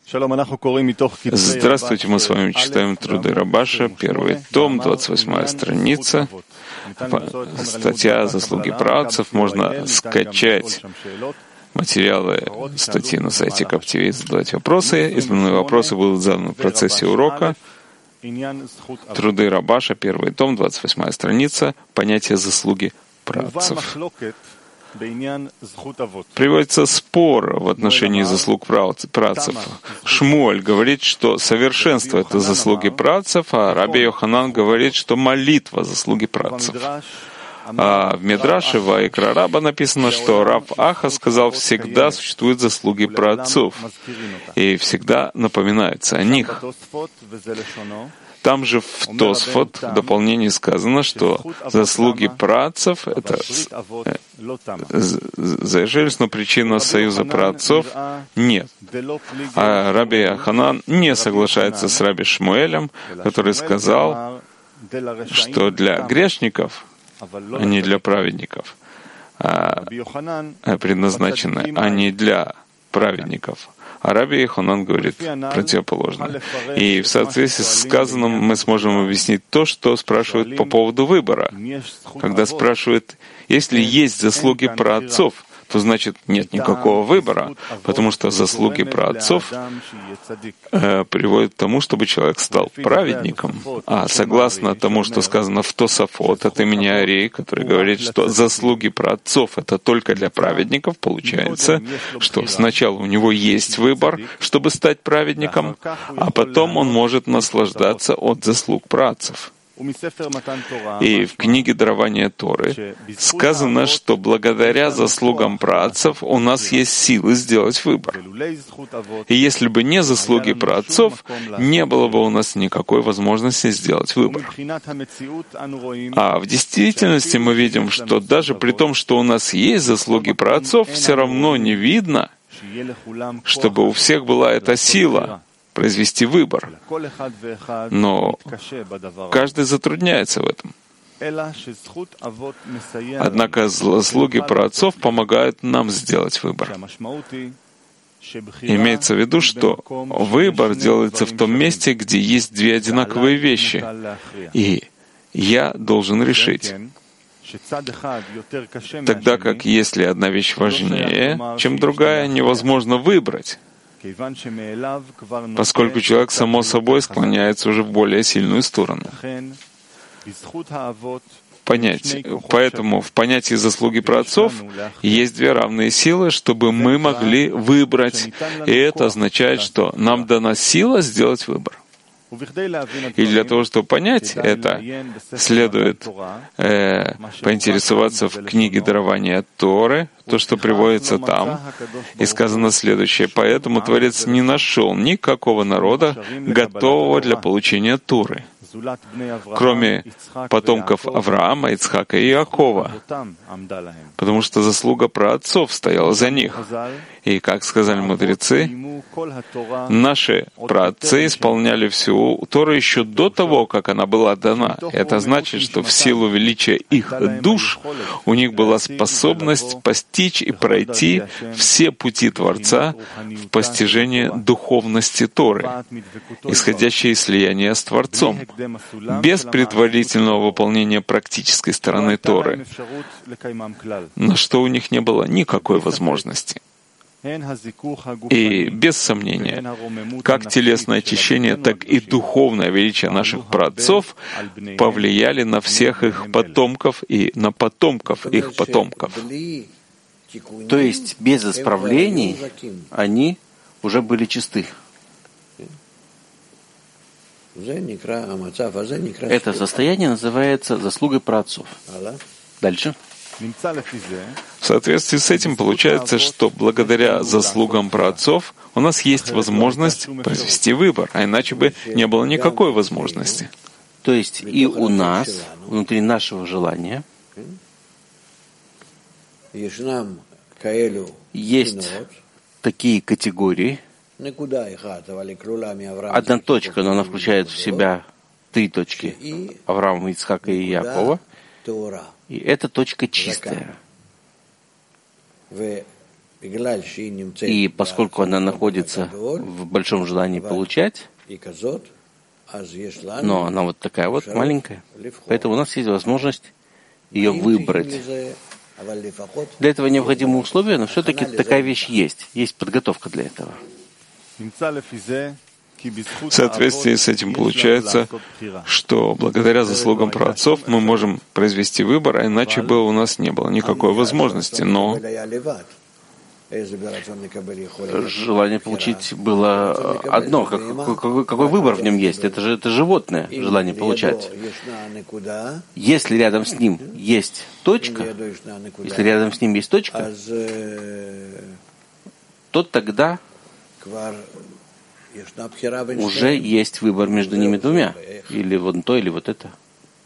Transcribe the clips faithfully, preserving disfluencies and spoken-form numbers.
Здравствуйте, мы с вами читаем труды Рабаша, первый том, двадцать восьмая страница, статья «Заслуги праотцев». Можно скачать материалы статьи на сайте Каптиви и задавать вопросы. Избранные вопросы будут заданы в процессе урока. Труды Рабаша, первый том, двадцать восьмая страница, понятие «заслуги праотцев». Приводится спор в отношении заслуг праотцев. Шмуэль говорит, что совершенство — это заслуги праотцев, а Раби Йоханан говорит, что молитва — заслуги праотцев. А в Мидраше Ваикра Раба написано, что Рав Аха сказал, всегда существуют заслуги праотцов, и всегда напоминается о них. Там же в Тосфот в дополнении сказано, что заслуги праотцев — это заявились, но причина союза праотцов нет. А Раби Йоханан не соглашается с Раби Шмуэлем, который сказал, что для грешников, а не для праведников, а предназначены, а не для праведников. А Раби Йоханан говорит противоположно. И в соответствии с сказанным мы сможем объяснить то, что спрашивают по поводу выбора. Когда спрашивают, если есть заслуги праотцов, то значит нет никакого выбора, потому что заслуги праотцов э, приводят к тому, чтобы человек стал праведником. А согласно тому, что сказано в Тосафот от имени Арии, который говорит, что заслуги праотцов — это только для праведников, получается, что сначала у него есть выбор, чтобы стать праведником, а потом он может наслаждаться от заслуг праотцов. И в книге «Дарование Торы» сказано, что благодаря заслугам праотцов у нас есть силы сделать выбор. И если бы не заслуги праотцов, не было бы у нас никакой возможности сделать выбор. А в действительности мы видим, что даже при том, что у нас есть заслуги праотцов, все равно не видно, чтобы у всех была эта сила произвести выбор. Но каждый затрудняется в этом. Однако заслуги праотцов помогают нам сделать выбор. Имеется в виду, что выбор делается в том месте, где есть две одинаковые вещи, и я должен решить. Тогда как если одна вещь важнее, чем другая, невозможно выбрать, поскольку человек само собой склоняется уже в более сильную сторону. Понять. Поэтому в понятии заслуги праотцов есть две равные силы, чтобы мы могли выбрать. И это означает, что нам дана сила сделать выбор. И для того, чтобы понять это, следует э, поинтересоваться в книге «Дарование Торы», то, что приводится там, и сказано следующее. «Поэтому Творец не нашел никакого народа, готового для получения Торы, кроме потомков Авраама, Ицхака и Иакова, потому что заслуга праотцов стояла за них. И, как сказали мудрецы, наши праотцы исполняли всю Тору еще до того, как она была дана. Это значит, что в силу величия их душ у них была способность постичь и пройти все пути Творца в постижении духовности Торы, исходящей из слияния с Творцом, без предварительного выполнения практической стороны Торы, на что у них не было никакой возможности. И, без сомнения, как телесное очищение, так и духовное величие наших праотцов повлияли на всех их потомков и на потомков их потомков. То есть, без исправлений они уже были чисты. Это состояние называется заслугой праотцов. Дальше. В соответствии с этим получается, что благодаря заслугам праотцов у нас есть возможность произвести выбор, а иначе бы не было никакой возможности. То есть и у нас, внутри нашего желания, есть такие категории. Одна точка, но она включает в себя три точки — Авраама, Ицхака и Иакова. И эта точка чистая. И поскольку она находится в большом желании получать, но она вот такая вот маленькая, поэтому у нас есть возможность ее выбрать. Для этого необходимы условия, но все-таки такая вещь есть. Есть подготовка для этого. В соответствии с этим получается, что благодаря заслугам праотцов мы можем произвести выбор, а иначе бы у нас не было никакой возможности. Но желание получить было одно. Какой, какой, какой выбор в нем есть? Это же это животное, желание получать. Если рядом с ним есть точка, если рядом с ним есть точка, то тогда уже есть выбор между ними двумя. Или вот то, или вот это.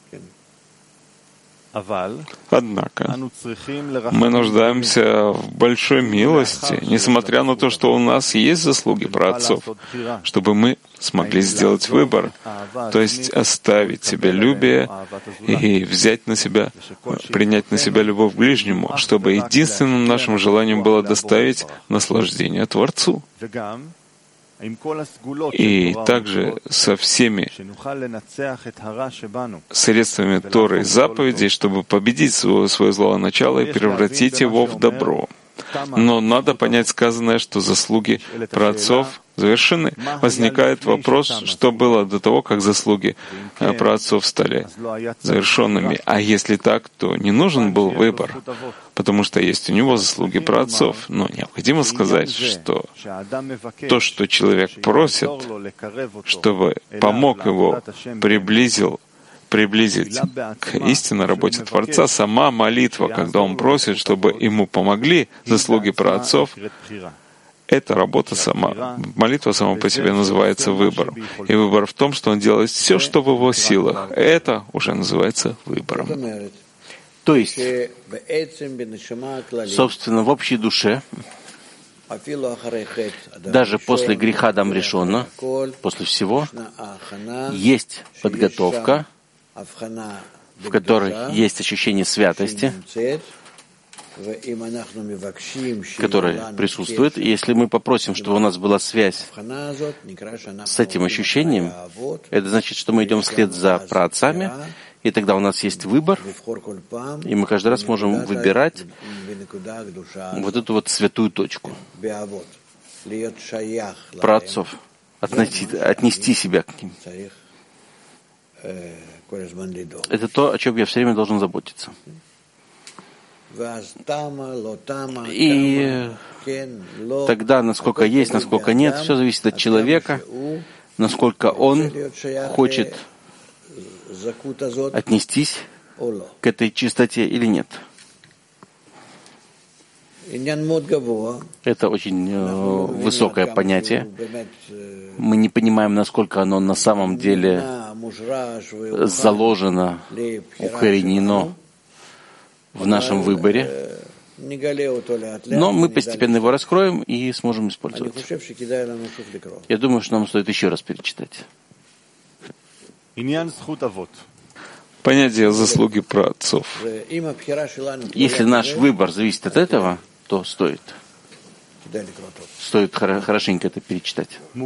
Однако мы нуждаемся в большой милости, несмотря на то, что у нас есть заслуги праотцов, чтобы мы смогли сделать выбор, то есть оставить себе любие и взять на себя, принять на себя любовь к ближнему, чтобы единственным нашим желанием было доставить наслаждение Творцу. И также со всеми средствами Торы и заповедей, чтобы победить свое, свое злое начало и превратить его в добро. Но надо понять сказанное, что заслуги праотцов завершены. Возникает вопрос, что было до того, как заслуги праотцов стали завершенными. А если так, то не нужен был выбор, потому что есть у него заслуги праотцов. Но необходимо сказать, что то, что человек просит, чтобы помог его, приблизил, приблизить к истинной работе Творца, сама молитва, когда он просит, чтобы ему помогли заслуги праотцов, эта работа сама, молитва сама по себе называется выбором. И выбор в том, что он делает все, что в его силах. Это уже называется выбором. То есть, собственно, в общей душе, даже после греха Адам Ришона, после всего, есть подготовка, в которой есть ощущение святости, которое присутствует. И если мы попросим, чтобы у нас была связь с этим ощущением, это значит, что мы идем вслед за праотцами, и тогда у нас есть выбор, и мы каждый раз можем выбирать вот эту вот святую точку праотцов, отнести, отнести себя к ним. Это то, о чем я все время должен заботиться. И тогда, насколько есть, насколько нет, все зависит от человека, насколько он хочет отнестись к этой чистоте или нет. Это очень э, высокое понятие. Мы не понимаем, насколько оно на самом деле заложено, укоренено в нашем выборе. Но мы постепенно его раскроем и сможем использовать. Я думаю, что нам стоит еще раз перечитать. Понятие заслуги праотцов. Если наш выбор зависит от этого, то стоит. Стоит хорошенько это перечитать.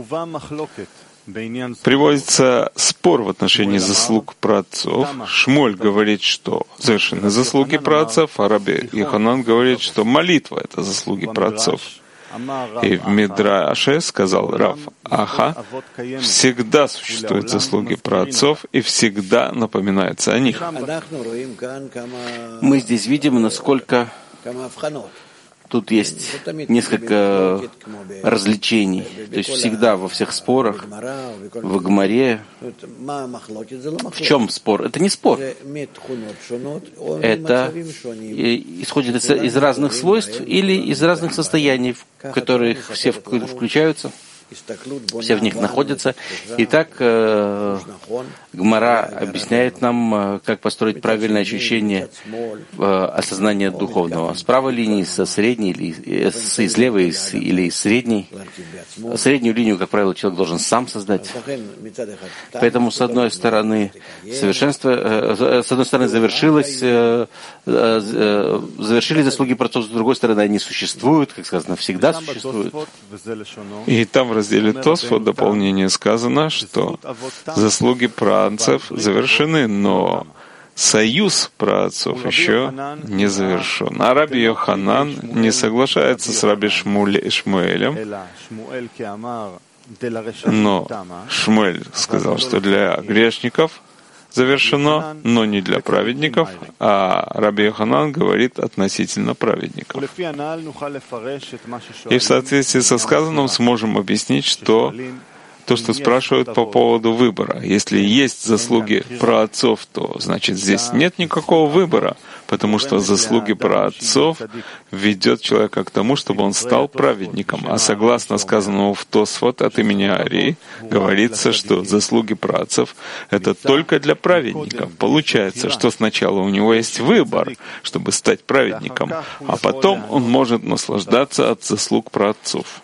Приводится спор в отношении заслуг праотцов. Шмуэль говорит, что завершены заслуги праотцов, а Раби Йоханан говорит, что молитва — это заслуги праотцов. И в Мидраше сказал Рав Аха, всегда существуют заслуги праотцов и всегда напоминается о них. Мы здесь видим, насколько тут есть несколько развлечений. То есть всегда во всех спорах, в Гмаре. В чем спор? Это не спор. Это исходит из разных свойств или из разных состояний, в которых все включаются. все в них находятся. Итак, э, Гмара объясняет нам, как построить правильное ощущение э, осознания духовного. С правой линии, со средней, или с, из левой или из средней. Среднюю линию, как правило, человек должен сам создать. Поэтому, с одной стороны, совершенство, э, с одной стороны, завершилось, э, э, завершили заслуги праотцов, с другой стороны, они существуют, как сказано, всегда существуют. И там в разделе Тосфот дополнение сказано, что заслуги праотцов завершены, но союз праотцов еще не завершен. А Раби Йоханан не соглашается с Раби Шмуэлем, но Шмуэль сказал, что для грешников завершено, но не для праведников, а Раби Йоханан говорит относительно праведников. И в соответствии со сказанным сможем объяснить, что то, что спрашивают по поводу выбора. Если есть заслуги праотцов, то значит здесь нет никакого выбора, потому что заслуги праотцов ведет человека к тому, чтобы он стал праведником. А согласно сказанному в Тосфот от имени Арии, говорится, что заслуги праотцов — это только для праведников. Получается, что сначала у него есть выбор, чтобы стать праведником, а потом он может наслаждаться от заслуг праотцов.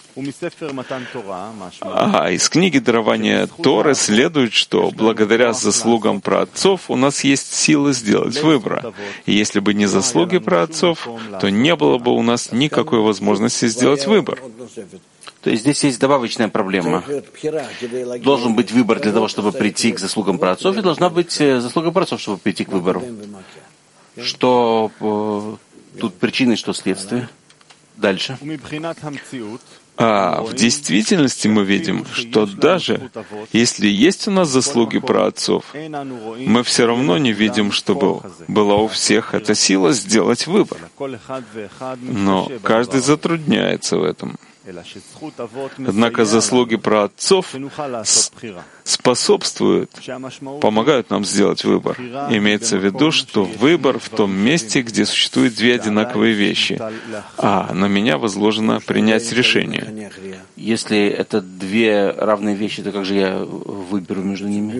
А из книги дарования Торы следует, что благодаря заслугам праотцов у нас есть силы сделать выбор. И если бы не заслуги праотцов, то не было бы у нас никакой возможности сделать выбор. То есть здесь есть добавочная проблема. Должен быть выбор для того, чтобы прийти к заслугам праотцов, и должна быть заслуга праотцов, чтобы прийти к выбору. Что э, тут причины, что следствие. Дальше. А в действительности мы видим, что даже если есть у нас заслуги праотцов, мы все равно не видим, чтобы была у всех эта сила сделать выбор. Но каждый затрудняется в этом. Однако заслуги праотцов способствуют, помогают нам сделать выбор. Имеется в виду, что выбор в том месте, где существуют две одинаковые вещи, а на меня возложено принять решение. Если это две равные вещи, то как же я выберу между ними?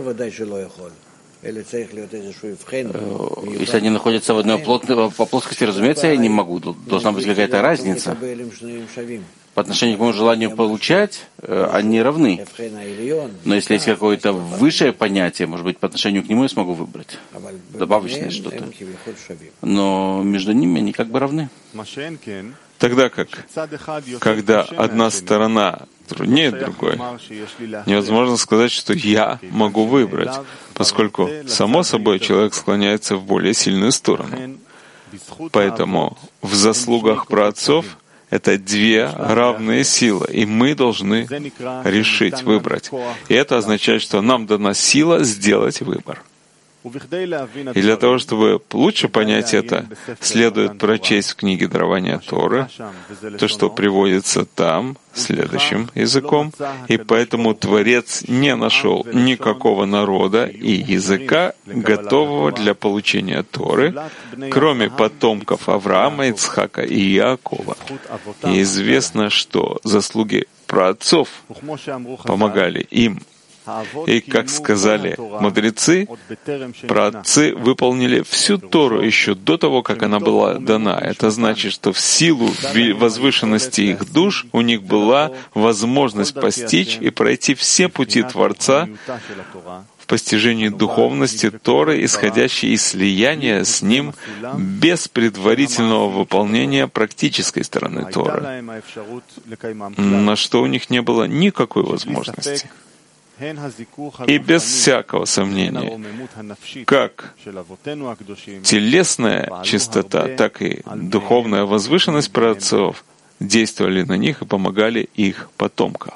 Если они находятся в одной плоскости, разумеется, я не могу. Должна быть какая-то разница. По отношению к моему желанию получать, они равны. Но если есть какое-то высшее понятие, может быть, по отношению к нему я смогу выбрать добавочное что-то. Но между ними они как бы равны. Тогда как, когда одна сторона труднее другой, невозможно сказать, что я могу выбрать, поскольку, само собой, человек склоняется в более сильную сторону. Поэтому в заслугах праотцов это две равные силы, и мы должны решить, выбрать. И это означает, что нам дана сила сделать выбор. И для того, чтобы лучше понять это, следует прочесть в книге дарования Торы то, что приводится там следующим языком, и поэтому Творец не нашел никакого народа и языка, готового для получения Торы, кроме потомков Авраама, Ицхака и Иакова. И известно, что заслуги праотцов помогали им. И, как сказали мудрецы, праотцы выполнили всю Тору еще до того, как она была дана. Это значит, что в силу возвышенности их душ у них была возможность постичь и пройти все пути Творца в постижении духовности Торы, исходящей из слияния с Ним без предварительного выполнения практической стороны Торы, на что у них не было никакой возможности. И без всякого сомнения, как телесная чистота, так и духовная возвышенность праотцов действовали на них и помогали их потомкам.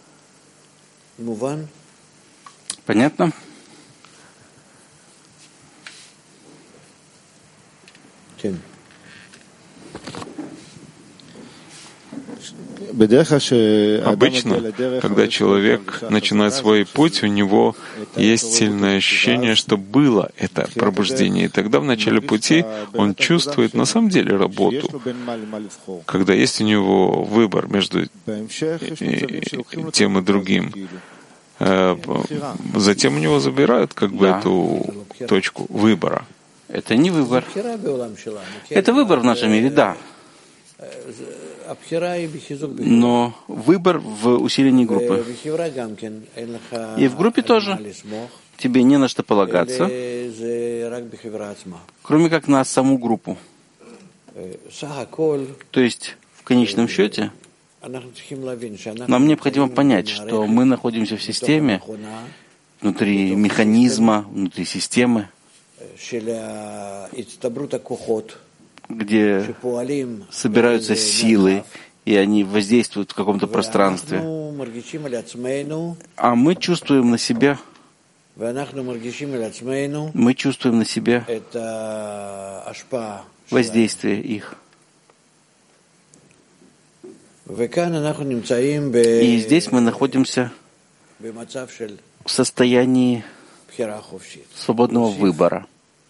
Понятно? Обычно, когда человек начинает свой путь, у него есть сильное ощущение, что было это пробуждение. И тогда в начале пути он чувствует на самом деле работу, когда есть у него выбор между тем и другим. Затем у него забирают как бы да. эту точку выбора. Это не выбор. Это выбор в нашем мире, да. Но выбор в усилении группы. И в группе тоже. Тебе не на что полагаться, кроме как на саму группу. То есть, в конечном счете, нам необходимо понять, что мы находимся в системе, внутри механизма, внутри системы, где собираются силы, и они воздействуют в каком-то пространстве. А мы чувствуем на себя, мы чувствуем на себя воздействие их. И здесь мы находимся в состоянии свободного выбора.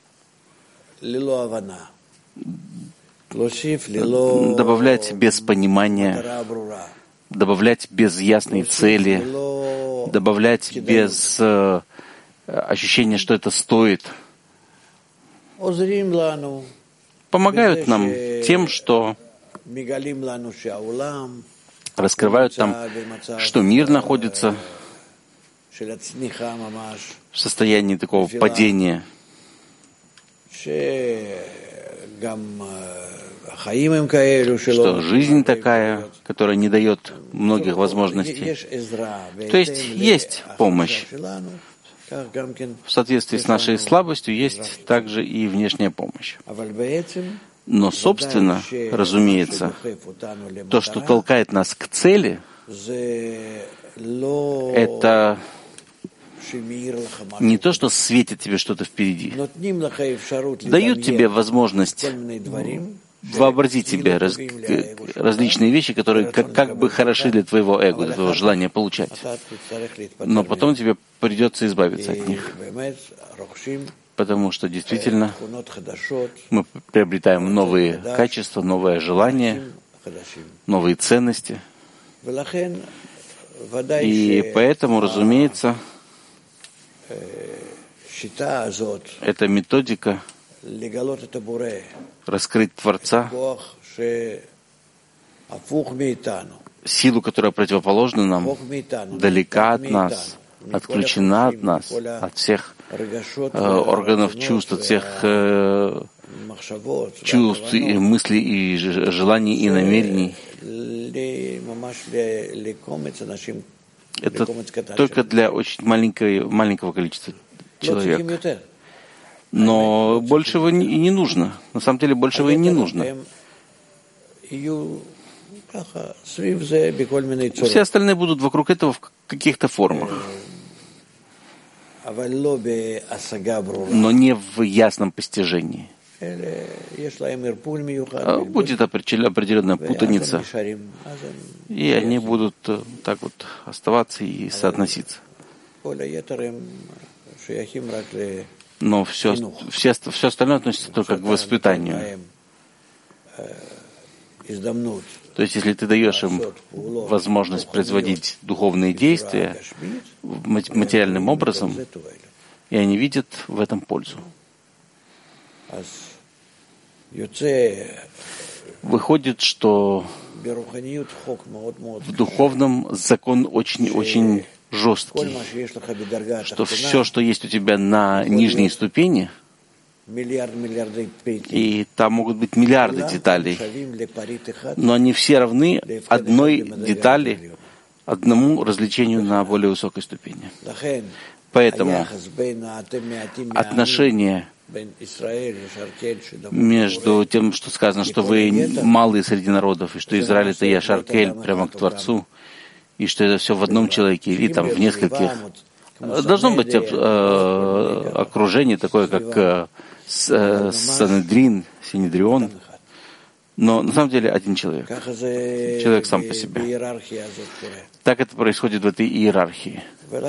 Добавлять без понимания, добавлять без ясной цели, добавлять без э, ощущения, что это стоит. Помогают нам тем, что раскрывают нам, что мир находится в состоянии такого падения, что жизнь такая, которая не дает многих возможностей. То есть есть помощь. В соответствии с нашей слабостью есть также и внешняя помощь. Но, собственно, разумеется, то, что толкает нас к цели, это не то, что светит тебе что-то впереди. Дают тебе возможность вообразить себе раз, различные вещи, которые как, как бы хороши для твоего эго, для твоего желания получать. Но потом тебе придется избавиться от них. Потому что действительно мы приобретаем новые качества, новые желания, новые ценности. И поэтому, разумеется, эта методика раскрыть Творца, силу, которая противоположна нам, далека от нас, отключена от нас, от всех э, органов чувств, от всех э, чувств и мыслей, и желаний, и намерений. Это только для очень маленького, маленького количества человек. Но большего и не нужно. На самом деле большего и не нужно. Все остальные будут вокруг этого в каких-то формах. Но не в ясном постижении. Будет определенная путаница, и они будут так вот оставаться и соотноситься. Но все, все, все остальное относится только к воспитанию. То есть, если ты даешь им возможность производить духовные действия материальным образом, и они видят в этом пользу. Выходит, что в духовном закон очень-очень жесткий, что все, что есть у тебя на нижней ступени, и там могут быть миллиарды деталей, но они все равны одной детали, одному развлечению на более высокой ступени. Поэтому отношение между тем, что сказано, что вы малые среди народов, и что Израиль — это я Шаркель, прямо к Творцу, и что это все в одном человеке, или там в нескольких. Должно быть э, окружение такое, как э, Санедрин, Синедрион, Но на самом деле один человек. Человек сам по себе. Так это происходит в этой иерархии.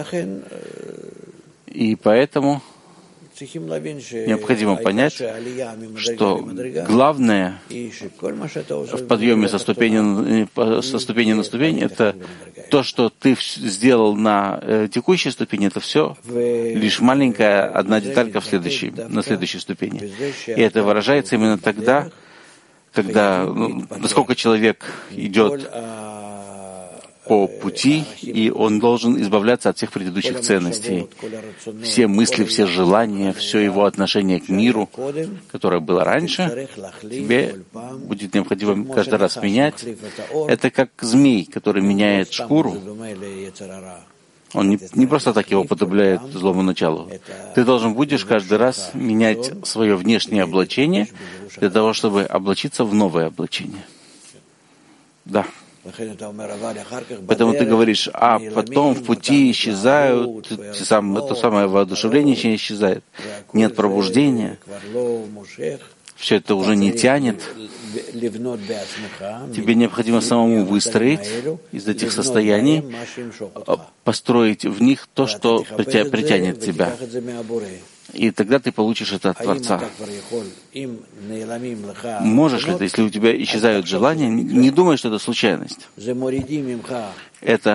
И поэтому необходимо понять, что главное в подъеме со ступени, со ступени на ступень — это то, что ты сделал на текущей ступени, это все лишь маленькая одна деталька в следующей, на следующей ступени. И это выражается именно тогда, когда, ну, насколько человек идет по пути, и он должен избавляться от всех предыдущих ценностей. Все мысли, все желания, все его отношение к миру, которое было раньше, тебе будет необходимо каждый раз менять. Это как змей, который меняет шкуру. Он не, не просто так его употребляет злому началу. Ты должен будешь каждый раз менять свое внешнее облачение для того, чтобы облачиться в новое облачение. Да. Поэтому ты говоришь, а потом в пути исчезают, сам, то самое воодушевление исчезает, нет пробуждения, все это уже не тянет. Тебе необходимо самому выстроить из этих состояний, построить в них то, что притянет тебя. И тогда ты получишь это от Творца. Можешь ли ты, если у тебя исчезают желания, не думай, что это случайность. Это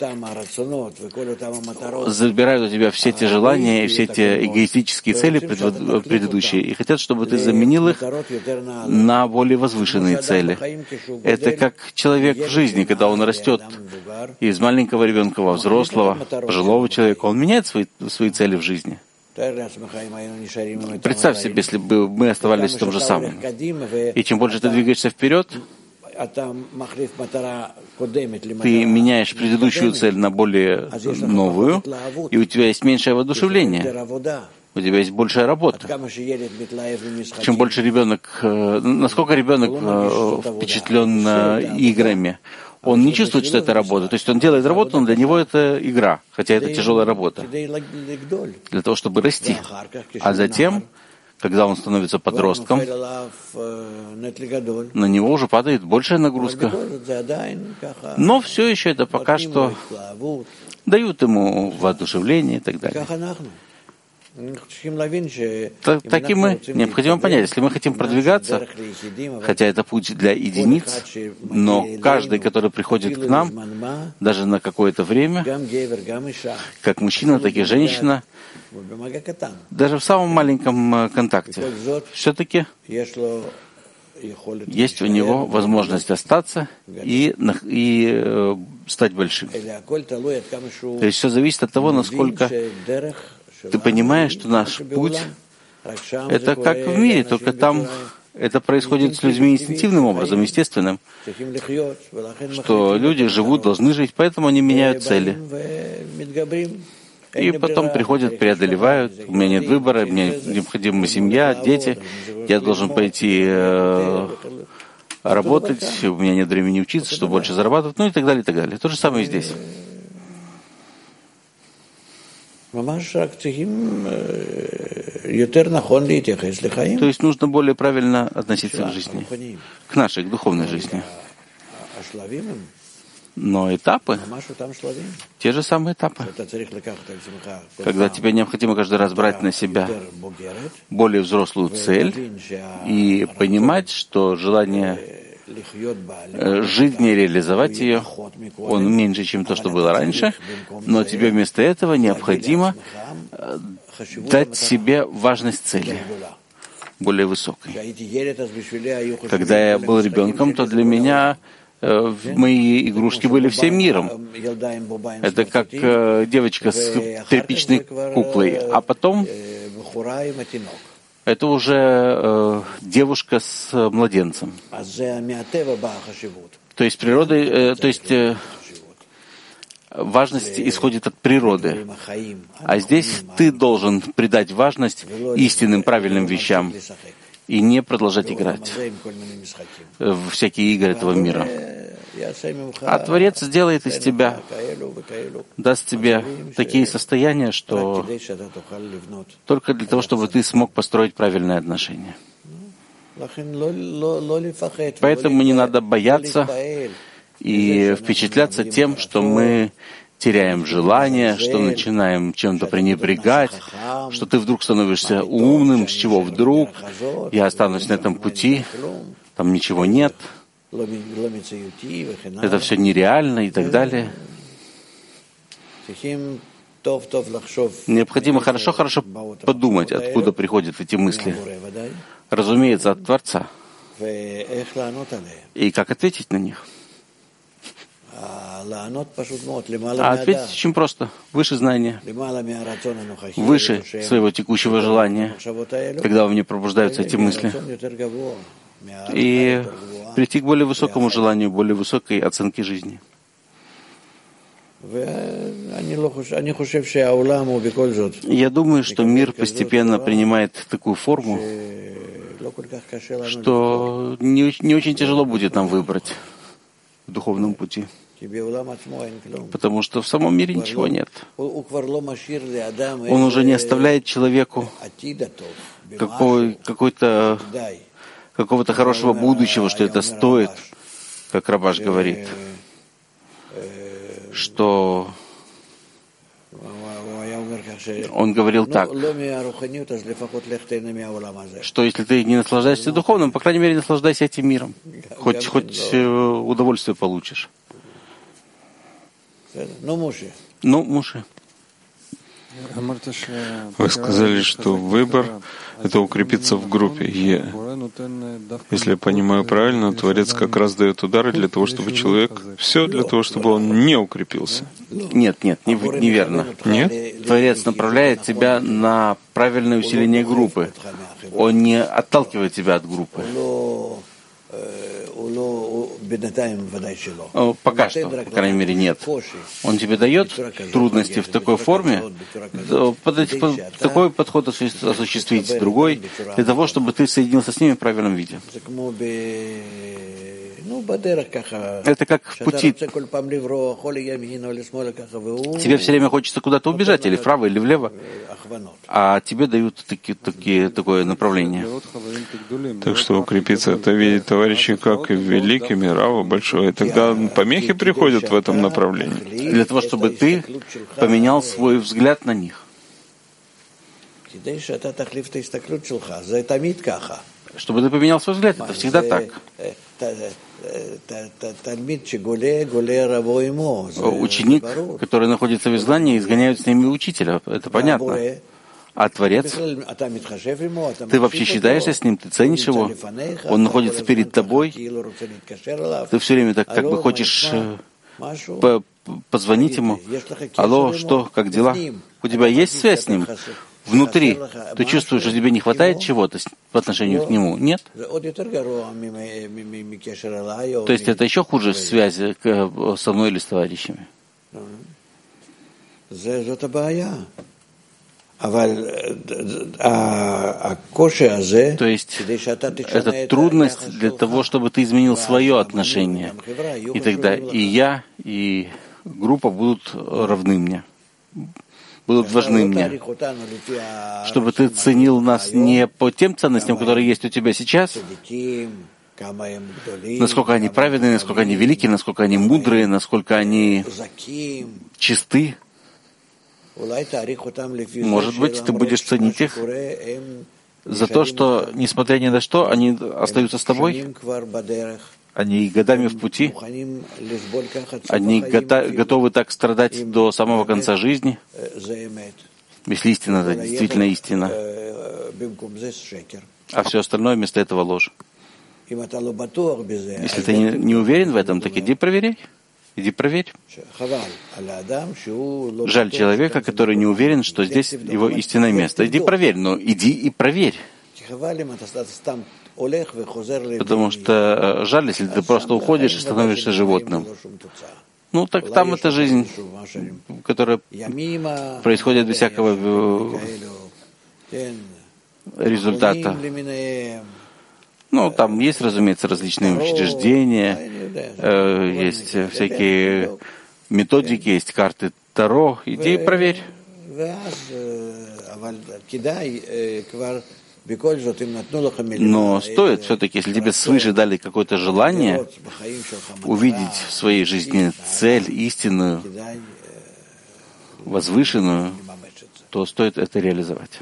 забирают у тебя все те желания и все те эгоистические цели предыдущие, и хотят, чтобы ты заменил их на более возвышенные цели. Это как человек в жизни, когда он растет из маленького ребенка во взрослого, пожилого человека, он меняет свои, свои цели в жизни. Представь себе, если бы мы оставались в том же самом. И чем больше ты двигаешься вперед, ты меняешь предыдущую цель на более новую, и у тебя есть меньшее воодушевление, у тебя есть большая работа. Чем больше ребенок, насколько ребенок впечатлен играми, он не чувствует, что это работа. То есть он делает работу, но для него это игра, хотя это тяжелая работа. Для того, чтобы расти. А затем, когда он становится подростком, на него уже падает большая нагрузка. Но все еще это пока что дают ему воодушевление и так далее. Так, так и мы. Необходимо понять, если мы хотим продвигаться, хотя это путь для единиц, но каждый, который приходит к нам, даже на какое-то время, как мужчина, так и женщина, даже в самом маленьком контакте, все-таки есть у него возможность остаться и, и э, стать большим. То есть все зависит от того, насколько ты понимаешь, что наш путь — это как в мире, только там это происходит с людьми инстинктивным образом, естественным, что люди живут, должны жить, поэтому они меняют цели. И потом приходят, преодолевают, у меня нет выбора, мне необходима семья, дети, я должен пойти э, работать, у меня нет времени учиться, чтобы больше зарабатывать, ну и так далее, и так далее. То же самое и здесь. То есть нужно более правильно относиться к жизни, к нашей, к духовной жизни. Но этапы, те же самые этапы, когда тебе необходимо каждый раз брать на себя более взрослую цель и понимать, что желание жить в ней, реализовать ее, он меньше, чем то, что было раньше, но тебе вместо этого необходимо дать себе важность цели, более высокой. Когда я был ребенком, то для меня мои игрушки были всем миром. Это как девочка с тряпичной куклой, а потом это уже э, девушка с младенцем. То есть природа, э, то есть э, важность исходит от природы. А здесь ты должен придать важность истинным, правильным вещам и не продолжать играть в всякие игры этого мира. А Творец сделает из тебя, даст тебе такие состояния, что только для того, чтобы ты смог построить правильные отношения. Поэтому не надо бояться и впечатляться тем, что мы теряем желание, что начинаем чем-то пренебрегать, что ты вдруг становишься умным, с чего вдруг, я останусь на этом пути, там ничего нет, это все нереально и так далее. Необходимо хорошо-хорошо подумать, откуда приходят эти мысли. Разумеется, от Творца. И как ответить на них? А ответить очень просто. Выше знания, выше своего текущего желания, когда во мне пробуждаются эти мысли. И прийти к более высокому желанию, более высокой оценке жизни. Я думаю, что мир постепенно принимает такую форму, что не, не очень тяжело будет нам выбрать в духовном пути. Потому что в самом мире ничего нет. Он уже не оставляет человеку какой, какой-то, какого-то хорошего будущего, что это стоит, как Рабаш говорит, что он говорил так, что если ты не наслаждаешься духовным, по крайней мере, наслаждайся этим миром. Хоть, хоть удовольствие получишь. Ну, Муше. Вы сказали, что выбор — это укрепиться в группе. Я, если я понимаю правильно, Творец как раз дает удары для того, чтобы человек... Все для того, чтобы он не укрепился. Нет, нет, не, неверно. Нет? Творец направляет тебя на правильное усиление группы. Он не отталкивает тебя от группы. Пока что, по крайней мере, нет. Он тебе дает трудности в такой форме, такой подход осуществить, другой, для того, чтобы ты соединился с ними в правильном виде. Это как в пути. Тебе все время хочется куда-то убежать, или вправо, или влево, а тебе дают такие, такие, такое направление. Так что укрепиться — это видеть товарищей как великими, Рава большой. И тогда помехи приходят в этом направлении. Для того, чтобы ты поменял свой взгляд на них. Чтобы ты поменял свой взгляд, это всегда так. Ученик, который находится в изгнании, изгоняют с ними учителя. Это понятно. А Творец, ты вообще считаешься с ним, ты ценишь его, он находится перед тобой, ты все время так как бы хочешь по позвонить ему. Алло, что, как дела? У тебя есть связь с ним? Внутри ты чувствуешь, что тебе не хватает чего-то по отношению к нему? Нет? То есть это еще хуже связи со мной или с товарищами? То есть это трудность для того, чтобы ты изменил свое отношение. И тогда и я, и группа будут равны мне. Будут важны мне, чтобы ты ценил нас не по тем ценностям, которые есть у тебя сейчас, насколько они праведные, насколько они великие, насколько они мудрые, насколько они чисты. Может быть, ты будешь ценить их за то, что, несмотря ни на что, они остаются с тобой. Они годами в пути, они готовы так страдать до самого конца жизни, если истина, это действительно истина, а все остальное вместо этого ложь. Если ты не, не уверен в этом, так иди проверяй. Иди проверь. Жаль человека, который не уверен, что здесь его истинное место. Иди проверь, но иди и проверь. Потому что жаль, если ты просто уходишь и становишься животным. Ну, так там это жизнь, которая происходит без всякого результата. Ну, там есть, разумеется, различные учреждения, есть всякие методики, есть карты Таро. Иди и проверь. Но стоит все-таки, если тебе свыше дали какое-то желание увидеть в своей жизни цель истинную, возвышенную, то стоит это реализовать.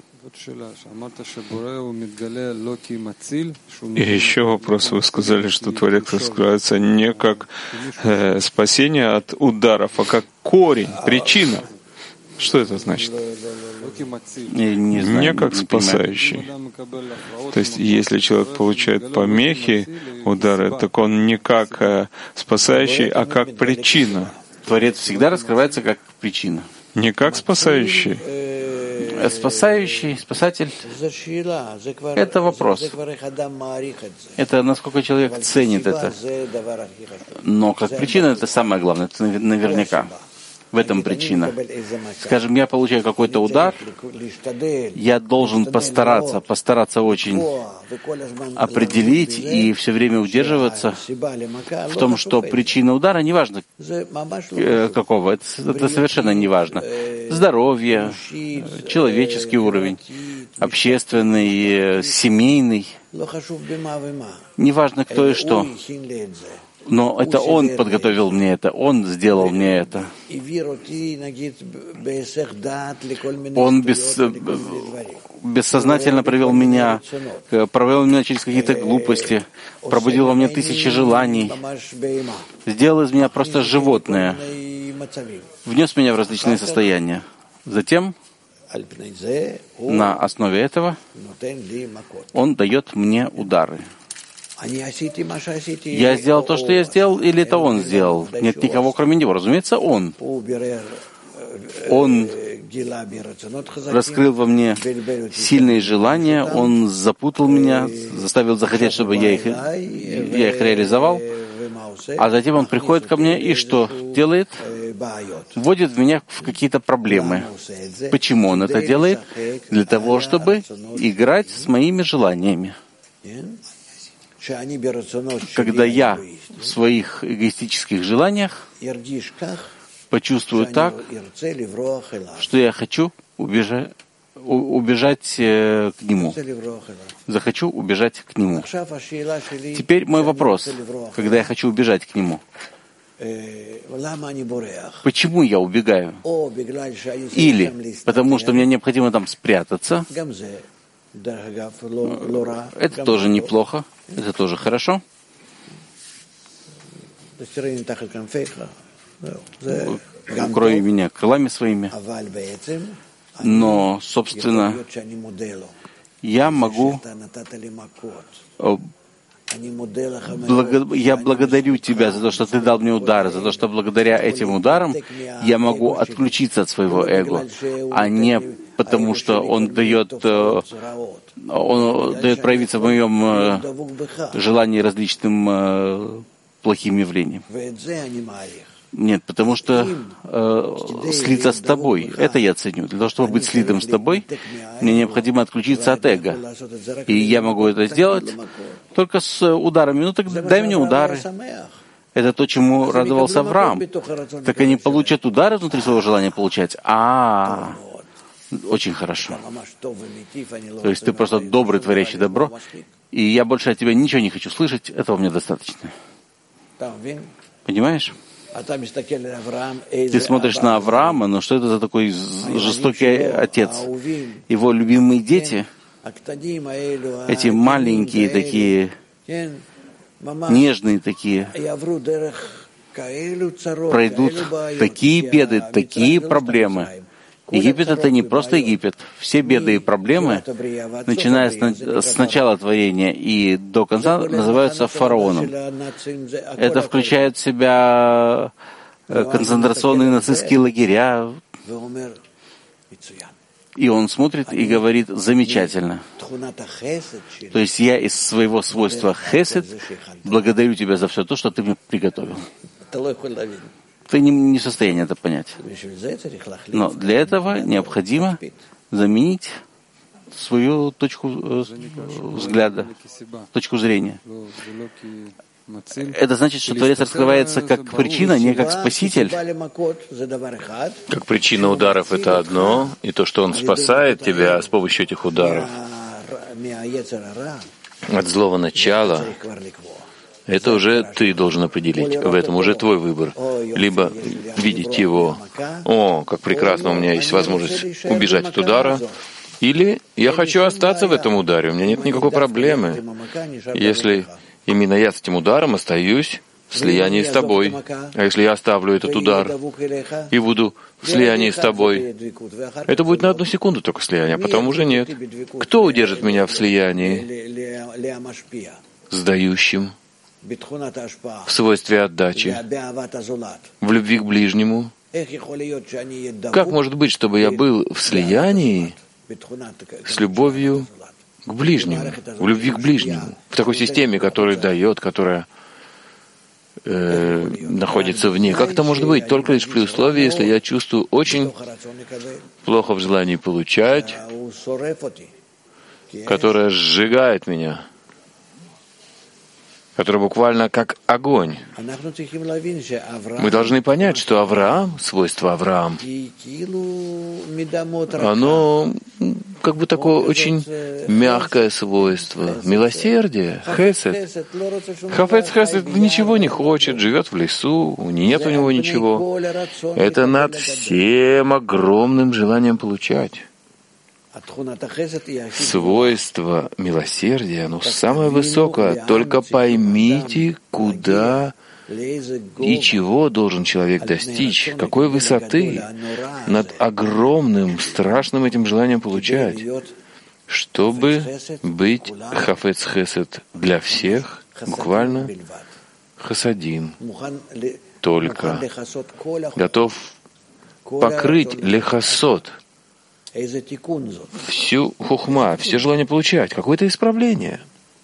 И еще вопрос. Вы сказали, что Творец раскрывается не как э, спасение от ударов, а как корень, причина. Что это значит? Не, не, знаю, не как не спасающий. То есть, если человек получает помехи, удары, так он не как э, спасающий, а как причина. Творец всегда раскрывается как причина. Не как спасающий. Спасающий, спасатель — это вопрос. Это насколько человек ценит это. Но как причина — это самое главное, это наверняка. В этом причина. Скажем, я получаю какой-то удар, я должен постараться, постараться очень определить и все время удерживаться в том, что причина удара, неважно какого, это, это совершенно неважно. Здоровье, человеческий уровень, общественный, семейный, неважно кто и что. Но это Он подготовил мне это, Он сделал мне это. Он без, бессознательно провел меня, провел меня через какие-то глупости, пробудил во мне тысячи желаний, сделал из меня просто животное, внес меня в различные состояния. Затем, на основе этого, Он дает мне удары. Я сделал то, что я сделал, или это Он сделал? Нет никого, кроме Него. Разумеется, Он. Он раскрыл во мне сильные желания, Он запутал меня, заставил захотеть, чтобы я их, я их реализовал. А затем Он приходит ко мне и что делает? Вводит меня в какие-то проблемы. Почему Он это делает? Для того, чтобы играть с моими желаниями. Когда я в своих эгоистических желаниях почувствую так, что я хочу убежать, убежать к Нему. Захочу убежать к Нему. Теперь мой вопрос, когда я хочу убежать к Нему. Почему я убегаю? Или потому что мне необходимо там спрятаться. Это тоже неплохо, это тоже хорошо. Укрой меня крылами своими. Но, собственно, я могу... Я благодарю Тебя за то, что Ты дал мне удары, за то, что благодаря этим ударам я могу отключиться от своего эго, а не потому, что он дает, он дает проявиться в моем желании различным плохим явлениям. Нет, потому что э, слиться с тобой, это я ценю. Для того, чтобы быть слитым с тобой, мне необходимо отключиться от эго. И я могу это сделать только с ударами. Ну так дай мне удары. Это то, чему радовался Авраам. Так они получат удары внутри своего желания получать. А, очень хорошо. То есть ты просто добрый, творящий добро, и я больше от тебя ничего не хочу слышать, этого мне достаточно. Понимаешь? Ты смотришь на Авраама, но что это за такой жестокий отец? Его любимые дети, эти маленькие такие, нежные такие, пройдут такие беды, такие проблемы. Египет — это не просто Египет. Все беды и проблемы, начиная с, с начала творения и до конца, называются фараоном. Это включает в себя концентрационные нацистские лагеря. И он смотрит и говорит: замечательно. То есть я из своего свойства хесед благодарю тебя за все то, что ты мне приготовил. Ты не, не в состоянии это понять. Но для этого необходимо заменить свою точку э, взгляда, точку зрения. Это значит, что Творец раскрывается как причина, не как спаситель. Как причина ударов — это одно, и то, что Он спасает тебя с помощью этих ударов, от злого начала, это уже ты должен определить. В этом уже твой выбор. Либо видеть его, о, как прекрасно, у меня есть возможность убежать от удара, или я хочу остаться в этом ударе, у меня нет никакой проблемы. Если именно я с этим ударом остаюсь в слиянии с тобой, а если я оставлю этот удар и буду в слиянии с тобой, это будет на одну секунду только слияние, а потом уже нет. Кто удержит меня в слиянии с дающим, в свойстве отдачи, в любви к ближнему? Как может быть, чтобы я был в слиянии с любовью к ближнему, в любви к ближнему, в такой системе, которая дает, которая э, находится в ней? Как это может быть? Только лишь при условии, если я чувствую очень плохо в желании получать, которая сжигает меня, которая буквально как огонь. Мы должны понять, что Авраам, свойство Авраам, оно как бы такое очень мягкое свойство, милосердие, хесед. Хафец хесед ничего не хочет, живет в лесу, нет у него ничего. Это над всем огромным желанием получать. Свойство милосердия, оно самое высокое. Только поймите, куда и чего должен человек достичь, какой высоты над огромным, страшным этим желанием получать, чтобы быть хафец хесед для всех, буквально хасадим, только готов покрыть лехасот, всю хухма, все желание получать, какое-то исправление.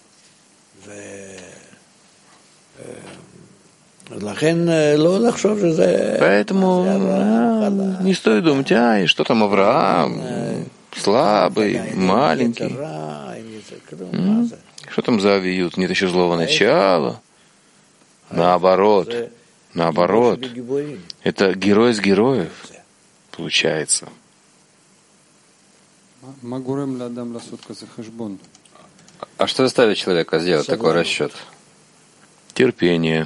Поэтому а, не стоит думать, а, и что там Авраам, слабый, маленький. М? Что там за авиют? Нет еще злого начала. Наоборот, наоборот. Это герой из героев, получается. А что заставит человека сделать такой расчет? Терпение.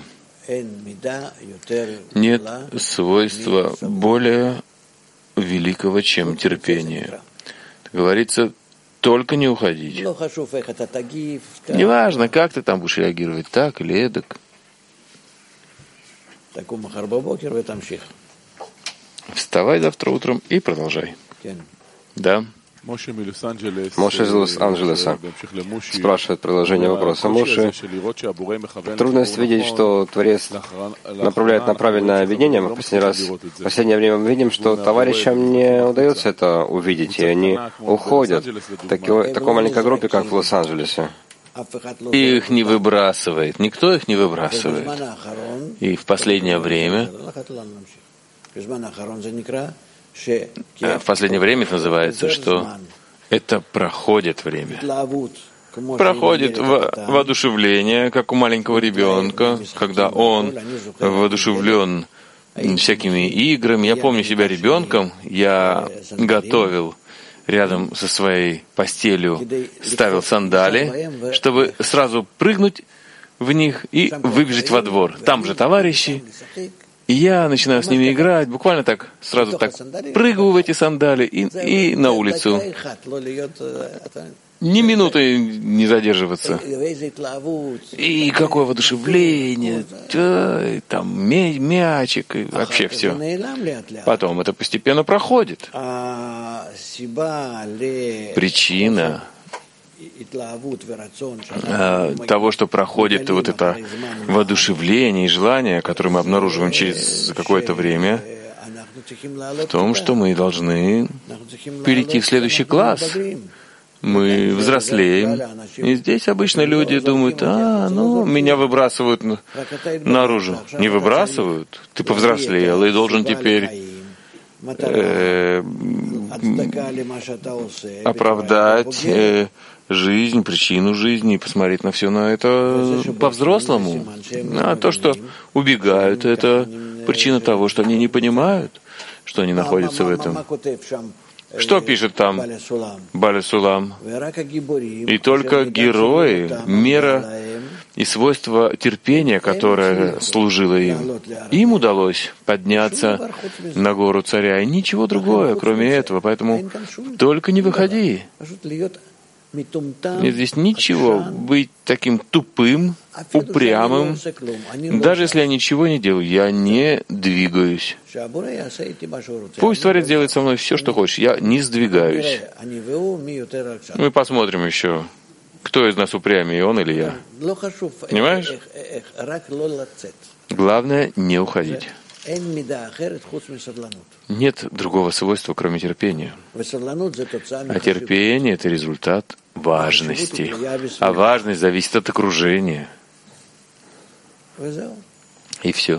Нет свойства более великого, чем терпение. Говорится, только не уходить. Неважно, как ты там будешь реагировать, так или эдак. Вставай завтра утром и продолжай. Да. Моше из Лос-Анджелеса спрашивает продолжение вопроса. Моше, трудность видеть, что Творец направляет на правильное объединение. Мы в последний раз, в последнее время мы видим, что товарищам не удается это увидеть, и они уходят в такой, такой маленькой группе, как в Лос-Анджелесе. И их не выбрасывает, никто их не выбрасывает. И в последнее время, в последнее время это называется, что это проходит время. Проходит во- воодушевление, как у маленького ребенка, когда он воодушевлен всякими играми. Я помню себя ребенком, я готовил рядом со своей постелью, ставил сандали, чтобы сразу прыгнуть в них и выбежать во двор. Там же товарищи. И я начинаю с ними играть, буквально так, сразу так прыгаю в эти сандали и, и на улицу. Ни минуты не задерживаться. И какое воодушевление, да, там мячик, и вообще все. Потом это постепенно проходит. Причина того, что проходит вот это воодушевление и желание, которое мы обнаруживаем через какое-то время, в том, что мы должны перейти в следующий класс. Мы взрослеем. И здесь обычно люди думают, а, ну, меня выбрасывают наружу. Не выбрасывают. Ты повзрослел и должен теперь э, оправдать э, жизнь, причину жизни, и посмотреть на все на это по-взрослому. А то, что убегают, это причина того, что они не понимают, что они находятся в этом. Что пишет там Баля Сулам? И только герои, мера и свойства терпения, которое служило им, им удалось подняться на гору царя. И ничего другое, кроме этого. Поэтому только не выходи. Нет здесь ничего быть таким тупым, упрямым. Даже если я ничего не делаю, я не двигаюсь. Пусть Творец делает со мной все, что хочет. Я не сдвигаюсь. Мы посмотрим еще, кто из нас упрямее, он или я. Понимаешь? Главное не уходить. Нет другого свойства, кроме терпения. А терпение — это результат важности. А важность зависит от окружения. И все.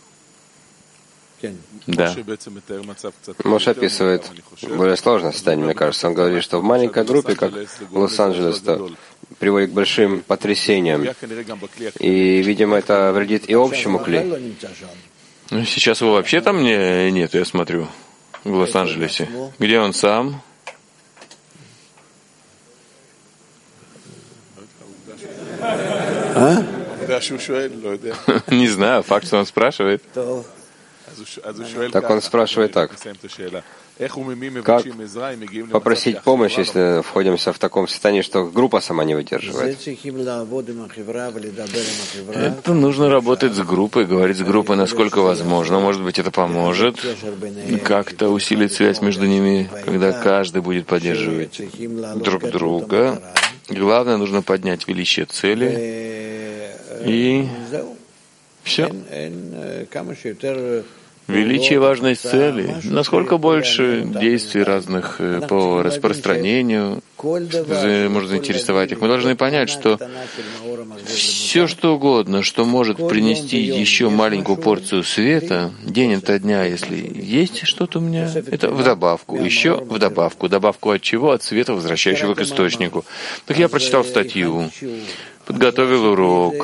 Да. Моше описывает более сложное состояние, мне кажется. Он говорит, что в маленькой группе, как в Лос-Анджелес, приводит к большим потрясениям. И, видимо, это вредит и общему кли. Ну, сейчас его вообще там не, нет, я смотрю, в Лос-Анджелесе. Где он сам? А? Не знаю, факт, что он спрашивает. Так он спрашивает так. Как попросить помощь, если находимся в таком состоянии, что группа сама не выдерживает? Это нужно работать с группой, говорить с группой, насколько возможно. Может быть, это поможет как-то усилить связь между ними, когда каждый будет поддерживать друг друга. Главное, нужно поднять величие цели. И все. Величие и важность цели. Насколько больше действий разных по распространению может заинтересовать их. Мы должны понять, что все, что угодно, что может принести еще маленькую порцию света, день ото дня, если есть что-то у меня, это в добавку, еще в добавку. Добавку от чего? От света, возвращающего к источнику. Так я прочитал статью, подготовил урок,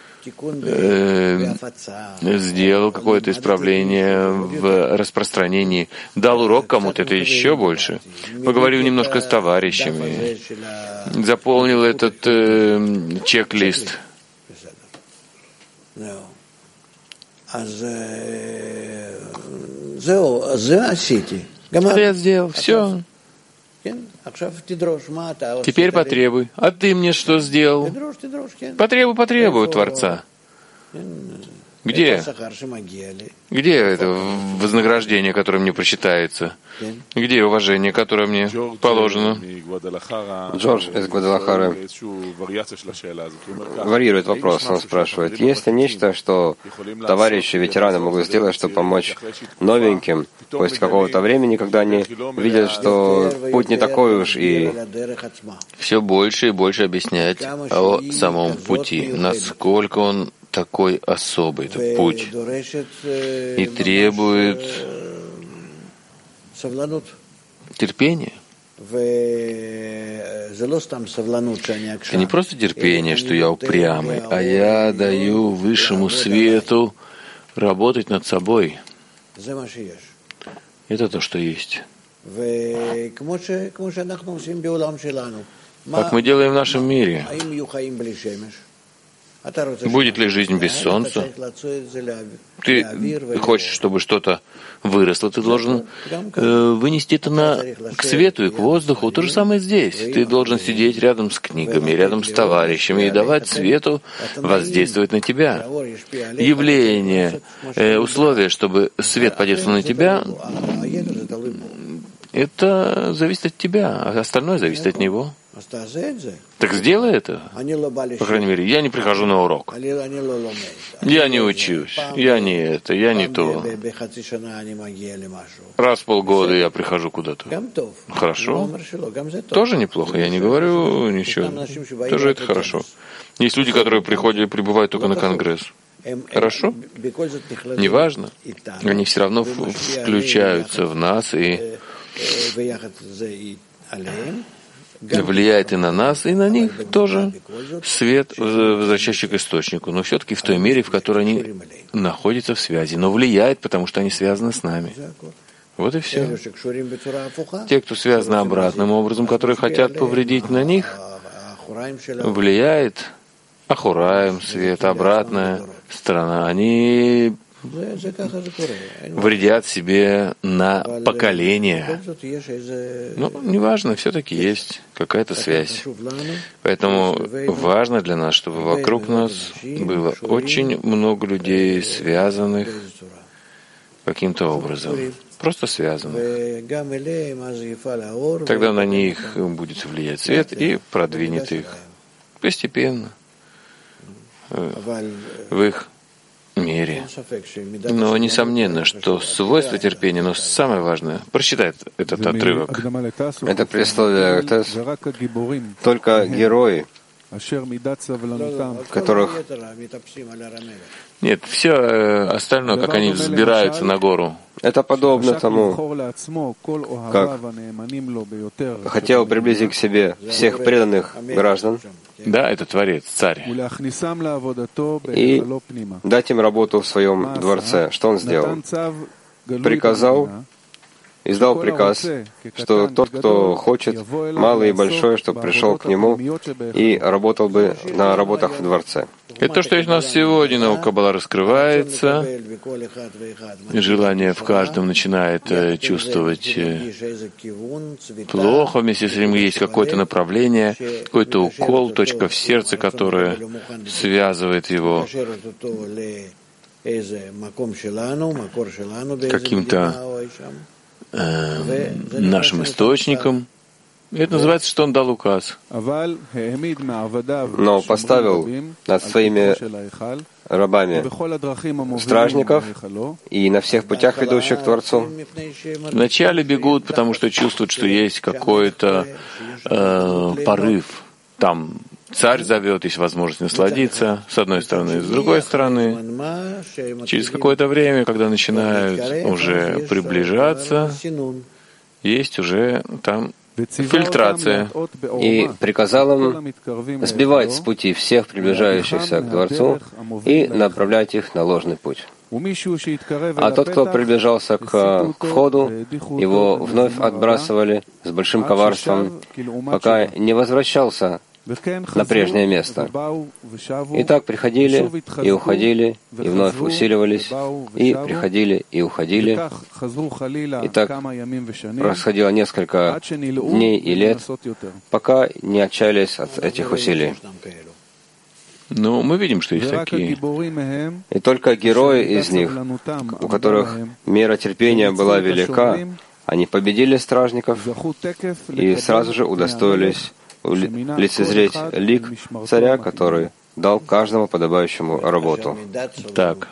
сделал какое-то исправление в распространении, дал урок кому-то, это еще больше. Поговорил немножко с товарищами, заполнил этот э, чек-лист. Это я сделал, все. Теперь потребуй. А ты мне что сделал? Потребуй, потребуй Творца. Где? Где это вознаграждение, которое мне причитается? Где уважение, которое мне положено? Джордж из Гвадалахары варьирует вопрос. Он спрашивает, есть ли нечто, что товарищи, ветераны могут сделать, чтобы помочь новеньким после какого-то времени, когда они видят, что путь не такой уж и... Все больше и больше объяснять о самом пути, насколько он такой особый, этот путь, и требует терпения. Это не просто терпение, что я упрямый, а я даю высшему свету работать над собой. Это то, что есть. Как мы делаем в нашем мире. Будет ли жизнь без солнца? Ты хочешь, чтобы что-то выросло, ты должен э, вынести это на, к свету и к воздуху. То же самое здесь. Ты должен сидеть рядом с книгами, рядом с товарищами и давать свету воздействовать на тебя. Явление, э, условия, чтобы свет подействовал на тебя, это зависит от тебя, а остальное зависит от него. Так сделай это. По крайней мере, я не прихожу на урок. Я не учусь. Я не это, я не то. Раз в полгода я прихожу куда-то. Хорошо. Тоже неплохо. Я не говорю ничего. Тоже это хорошо. Есть люди, которые приходят, прибывают только на конгресс. Хорошо? Неважно. Они все равно включаются в нас и влияет и на нас, и на них тоже свет, возвращающий к источнику, но все-таки в той мере, в которой они находятся в связи, но влияет, потому что они связаны с нами. Вот и все. Те, кто связаны обратным образом, которые хотят повредить на них, влияет Ахураим, свет, обратная сторона. Они вредят себе на поколение. Но неважно, все-таки есть какая-то связь. Поэтому важно для нас, чтобы вокруг нас было очень много людей, связанных каким-то образом. Просто связанных. Тогда на них будет влиять свет и продвинет их постепенно в их мире. Но несомненно, что свойство терпения, но самое важное, прочитай этот отрывок. Это предисловие Тес. Только герои, которых... Нет, все остальное, как они взбираются на гору. Это подобно тому, как хотел приблизить к себе всех преданных граждан, да, это Творец, Царь, и дать им работу в своем дворце. Что он сделал? Приказал, издал приказ, что тот, кто хочет, малый и большой, чтобы пришел к нему и работал бы на работах в дворце. Это то, что у нас сегодня наука Каббала раскрывается, и желание в каждом начинает чувствовать плохо, вместе с этим есть какое-то направление, какой-то укол, точка в сердце, которая связывает его каким-то э, нашим источником. Это называется, что он дал указ. Но поставил над своими рабами стражников и на всех путях, ведущих к Творцу. Вначале бегут, потому что чувствуют, что есть какой-то э, порыв. Там царь зовет, есть возможность насладиться, с одной стороны. С другой стороны, через какое-то время, когда начинают уже приближаться, есть уже там фильтрация. И приказал им сбивать с пути всех приближающихся к Творцу и направлять их на ложный путь. А тот, кто приближался к, к входу, его вновь отбрасывали с большим коварством, пока не возвращался на прежнее место. И так приходили и уходили, и вновь усиливались, и приходили и уходили. И так происходило несколько дней и лет, пока не отчаялись от этих усилий. Ну, мы видим, что есть такие. И только герои из них, у которых мера терпения была велика, они победили стражников и сразу же удостоились лицезреть лик царя, который дал каждому подобающему работу. Так,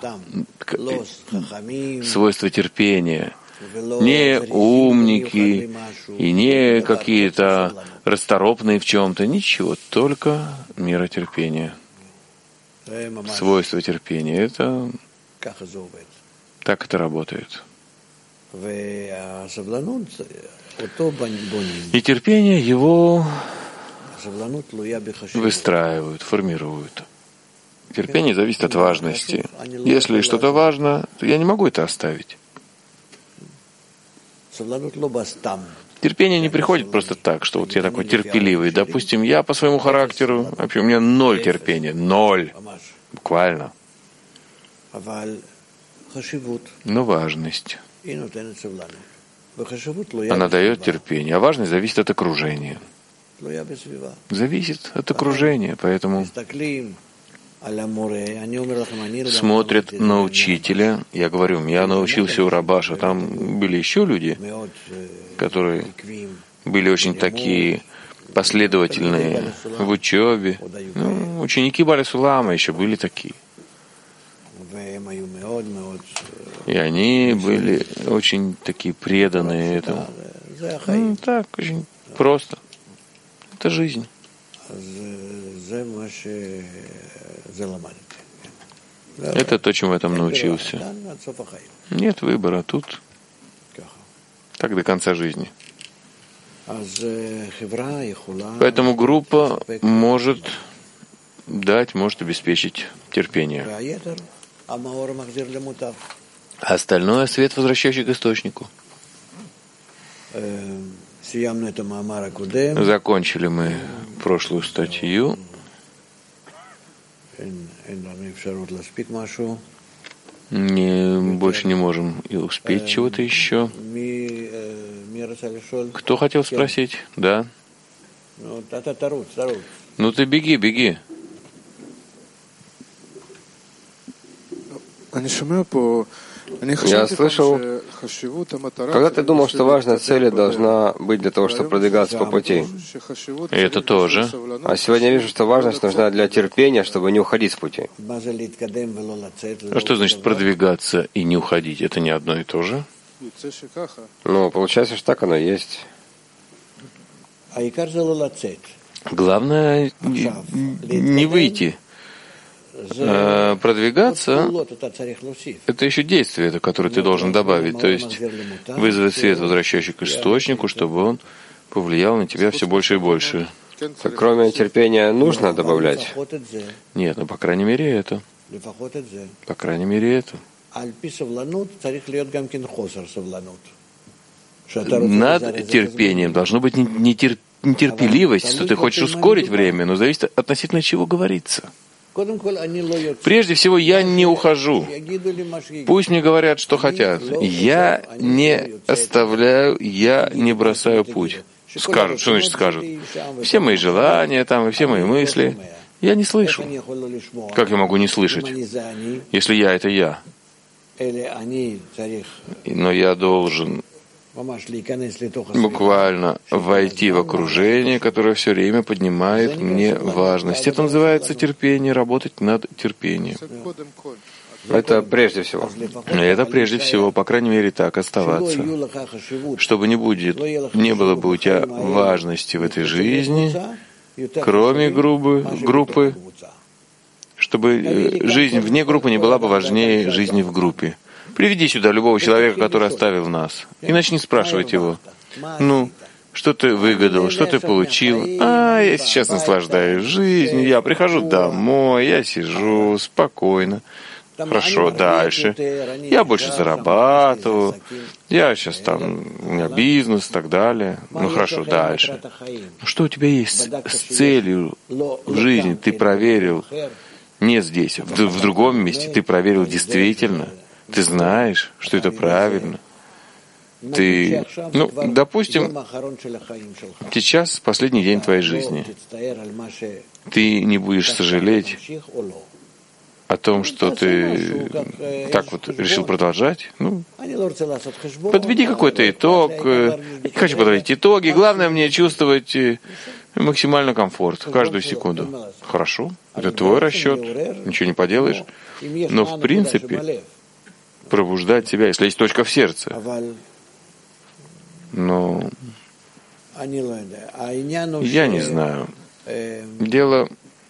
свойство терпения. Не умники и не какие-то расторопные в чем-то, ничего, только мера терпения. Свойство терпения. Это так это работает. И терпение его выстраивают, формируют. Терпение зависит от важности. Если что-то важно, то я не могу это оставить. Терпение не приходит просто так, что вот я такой терпеливый. Допустим, я по своему характеру, вообще у меня ноль терпения, ноль, буквально. Но важность. Она дает терпение, а важность зависит от окружения. Зависит от окружения, поэтому смотрят на учителя. Я говорю, я научился у Рабаша, там были еще люди, которые были очень такие последовательные в учебе. Ну, ученики Бали Сулама еще были такие. И они были очень такие преданные этому. Ну, так, очень просто. Это жизнь. Это то, чему я там научился. Нет выбора тут. Так до конца жизни. Поэтому группа может дать, может обеспечить терпение. А остальное — свет, возвращающий к источнику. Закончили мы прошлую статью. Не, больше не можем и успеть чего-то еще. Кто хотел спросить? Да? Ну ты беги, беги. Я слышал, когда ты думал, что важная цель должна быть для того, чтобы продвигаться по пути. И это тоже. А сегодня я вижу, что важность нужна для терпения, чтобы не уходить с пути. А что значит продвигаться и не уходить? Это не одно и то же? Ну, получается, что так оно и есть. Главное не выйти. А продвигаться — это еще действие, это, которое ты должен добавить, то есть вызвать свет, возвращающий к источнику, чтобы он повлиял на тебя все больше и больше. Так, кроме терпения нужно добавлять? Нет, ну по крайней мере это. По крайней мере это. Над терпением должно быть нетерпеливость, что ты хочешь ускорить время, но зависит относительно чего говорится. Прежде всего, я не ухожу. Пусть мне говорят, что хотят. Я не оставляю, я не бросаю путь. Скажут, что значит скажут? Все мои желания там и все мои мысли. Я не слышу. Как я могу не слышать, если я — это я? Но я должен буквально войти в окружение, которое все время поднимает мне важность. Это называется терпение, работать над терпением. Это прежде всего. Это прежде всего, по крайней мере, так оставаться. Чтобы не будет, не было бы у тебя важности в этой жизни, кроме группы, группы, чтобы жизнь вне группы не была бы важнее жизни в группе. Приведи сюда любого человека, который оставил нас, и начни спрашивать его: ну, что ты выгадал, что ты получил? А, я сейчас наслаждаюсь жизнью, я прихожу домой, я сижу спокойно. Хорошо, дальше. Я больше зарабатываю, я сейчас там, у меня бизнес и так далее. Ну хорошо, дальше. Ну что у тебя есть с целью в жизни? Ты проверил не здесь, в, в другом месте, ты проверил действительно. Ты знаешь, что это правильно. Ты, ну, допустим, сейчас последний день твоей жизни. Ты не будешь сожалеть о том, что ты так вот решил продолжать. Ну, подведи какой-то итог. Я не хочу подводить итоги. Главное мне чувствовать максимально комфорт каждую секунду. Хорошо, это твой расчет, ничего не поделаешь. Но в принципе пробуждать себя, если есть точка в сердце. Но я не знаю. Дело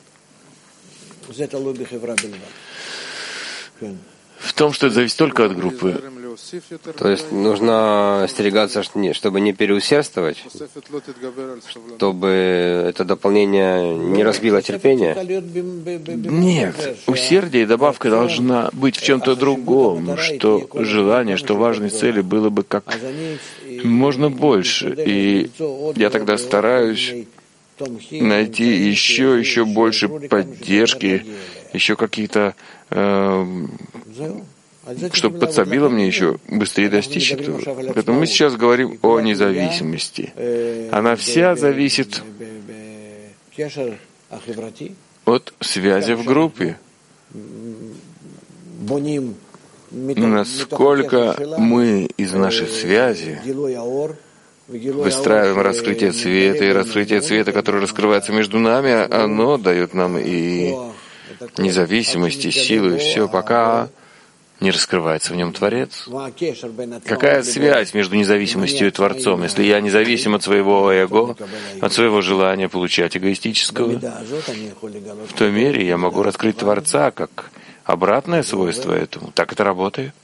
в том, что это зависит только от группы. То есть нужно остерегаться, чтобы не переусердствовать, чтобы это дополнение не разбило терпение? Нет. Усердие и добавка должна быть в чем-то другом, что желание, что важной цели было бы как можно больше. И я тогда стараюсь найти еще, еще больше поддержки, еще какие-то, э, чтобы подсобило мне еще быстрее достичь этого. Поэтому мы сейчас говорим о независимости. Она вся зависит от связи в группе. Насколько мы из нашей связи выстраиваем раскрытие цвета, и раскрытие цвета, которое раскрывается между нами, оно дает нам и независимость, и силу, и все, пока не раскрывается в нем Творец. Какая связь между независимостью и Творцом, если я независим от своего эго, от своего желания получать эгоистического? В той мере я могу раскрыть Творца как обратное свойство этому. Так это работает.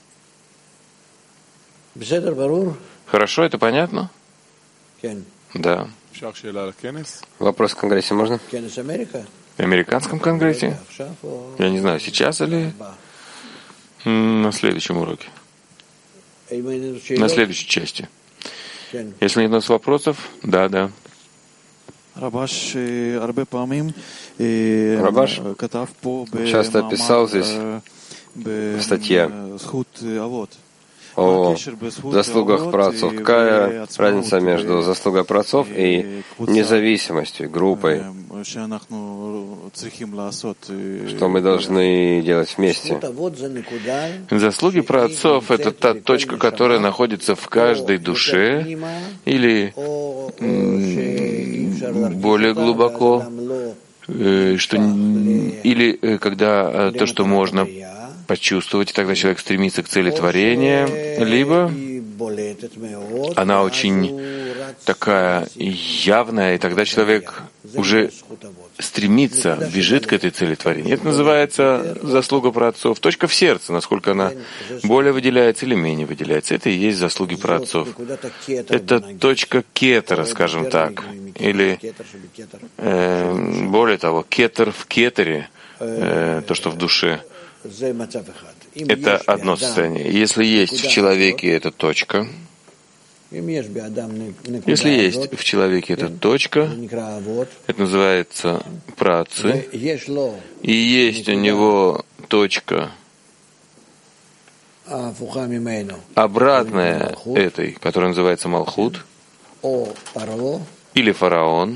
Хорошо, это понятно? Да. Вопрос в Конгрессе можно? В американском Конгрессе? Я не знаю, сейчас или на следующем уроке? На следующей части. Если нет у нас вопросов, да, да. Рабаш часто писал здесь в статье о заслугах праотцов. Какая разница между заслугой праотцов и независимостью, группой? Что мы должны делать вместе? Заслуги праотцов — это та точка, которая находится в каждой душе, или более глубоко, что, или когда то, что можно почувствовать, и тогда человек стремится к цели творения, либо она очень такая явная, и тогда человек уже стремится, бежит к этой цели творения. Это называется заслуга праотцов. Точка в сердце, насколько она более выделяется или менее выделяется. Это и есть заслуги праотцов. Это точка кетера, скажем так. Или, э, более того, кетер в кетере, э, то, что в душе. Это одно состояние. Если есть в человеке эта точка, если есть в человеке эта точка, это называется праотцы, и есть у него точка обратная этой, которая называется Малхут, или фараон,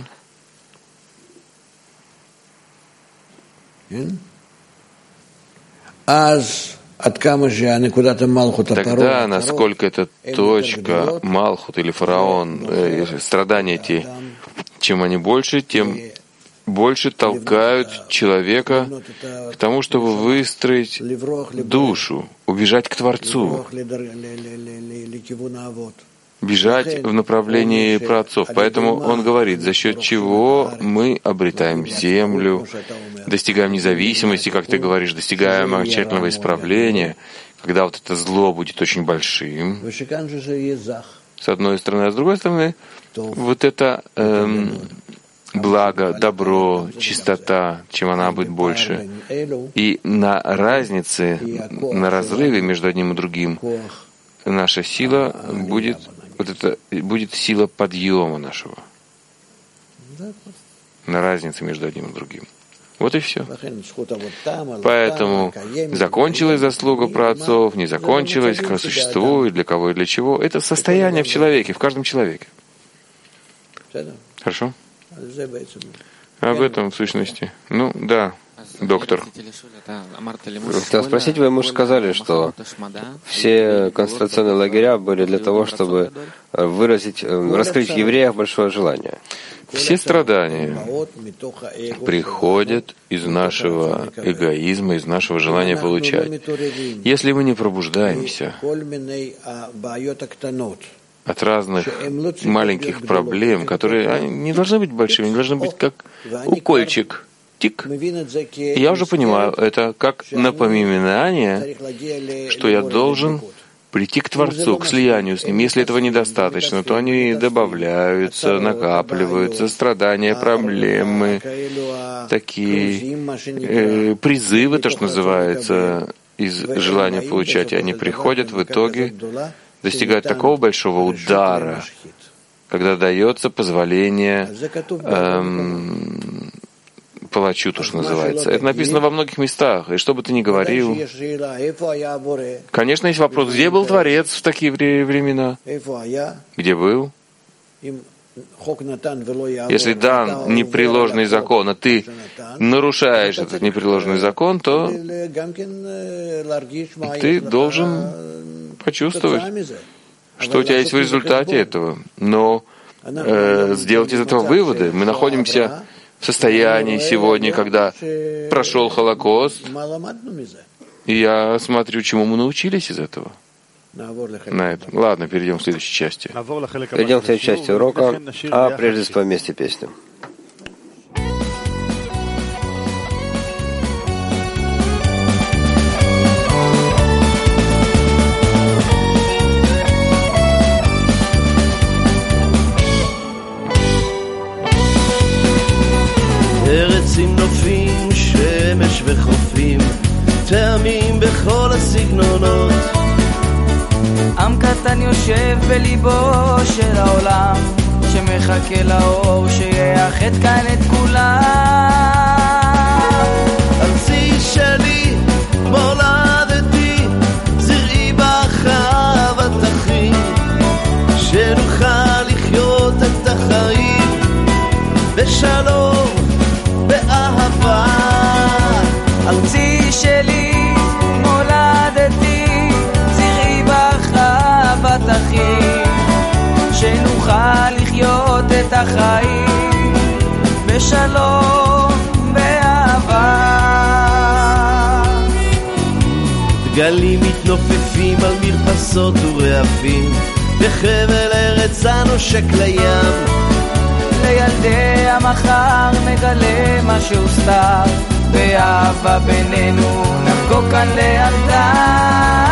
тогда, насколько эта точка, Малхут или фараон, э, страдания эти, чем они больше, тем больше толкают человека к тому, чтобы выстроить душу, убежать к Творцу, бежать в направлении праотцов. Поэтому он говорит, за счет чего мы обретаем землю, достигаем независимости, как ты говоришь, достигаем окончательного исправления, когда вот это зло будет очень большим, с одной стороны, а с другой стороны, вот это эм, благо, добро, чистота, чем она будет больше. И на разнице, на разрыве между одним и другим наша сила будет, вот это будет сила подъема нашего. На разнице между одним и другим. Вот и все. Поэтому закончилась заслуга праотцов, не закончилась, как существует, для кого и для чего. Это состояние в человеке, в каждом человеке. Хорошо? Об этом в сущности. Ну, да, доктор. Хотел спросить, вы, муж, сказали, что все концентрационные лагеря были для того, чтобы выразить, раскрыть в евреях большое желание. Все страдания приходят из нашего эгоизма, из нашего желания получать. Если мы не пробуждаемся от разных маленьких проблем, которые они не должны быть большими, они должны быть как укольчик, тик. И я уже понимаю, это как напоминание, что я должен прийти к Творцу, к слиянию с Ним. Если этого недостаточно, то они добавляются, накапливаются, страдания, проблемы, такие э, призывы, то, что называется, из желания получать, и они приходят в итоге, достигают такого большого удара, когда дается позволение эм, палачу, то, что называется. Это написано во многих местах, и что бы ты ни говорил. Конечно, есть вопрос, где был Творец в такие времена? Где был? Если дан непреложный закон, а ты нарушаешь этот непреложный закон, то ты должен почувствовать, что у тебя есть в результате этого. Но э, сделать из этого выводы. Мы находимся в состоянии сегодня, когда прошел Холокост, и я смотрю, чему мы научились из этого. На этом. Ладно, перейдем к следующей части. Перейдем к следующей части урока, а прежде споем вместе песню. ארצים נופים, שמש וחופים, טעמים בכל הסגנונות. עם קטן קטן יושב בליבו של העולם, שמחכה לאור שיאחד כאן את כולם. ארצי שלי, מולדתי, זרעי בחוות אחי, שנוכל לחיות את החיים בשלום, באהבה. ארצי שלי, מולדתי, זרעי בחוות אחי, שנוכל לחיות את החיים בשלום, באהבה. דגלים מתנופפים על מרפסות ורעפים, בחבל ארץ הנושק לים. לילדי המחר נגלה מה שהוסתר, באהבה בינינו נחגוג כאן לאלתר.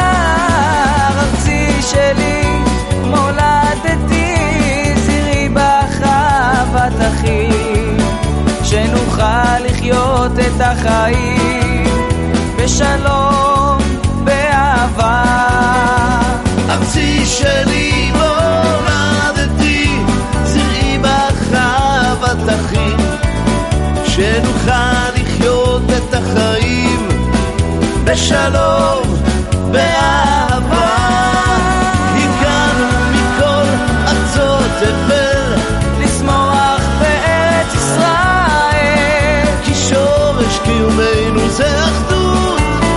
ארצי שלי, מולדתי, זרעי בחוות אחי, שנוכל לחיות את החיים בשלום, באהבה. ארצי שלי, מולדתי, זרעי בחוות אחי, שנוכל לחיות את החיים בשלום, באהבה. הגענו מכל ארצות תבל לשמוח בארץ ישראל, כי שורש קיומנו זה אחדות,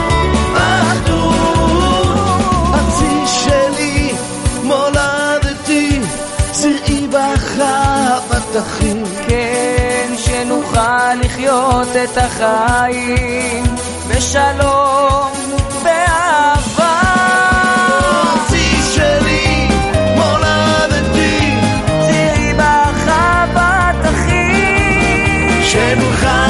אחדות. ארצי שלי, מולדתי, זרעי בחוות אחי, כן, שנוכל לחיות את החיים בשלום, באהבה. ארצי שלי, מולדתי, זרעי בחוות אחי, שנוכל